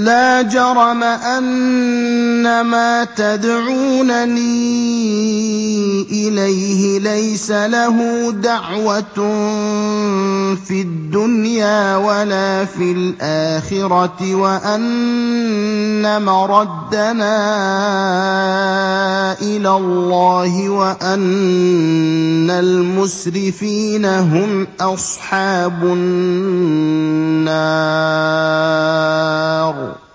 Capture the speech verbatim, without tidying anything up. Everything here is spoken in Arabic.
لَا جَرَمَ أَنَّمَا تَدْعُونَنِي إِلَيْهِ لَيْسَ لَهُ دَعْوَةٌ فِي الدُّنْيَا وَلَا فِي الْآخِرَةِ وَأَنَّ مَرَدَّنَا إِلَى اللَّهِ وَأَنَّ الْمُسْرِفِينَ هُمْ أَصْحَابُ النَّارِ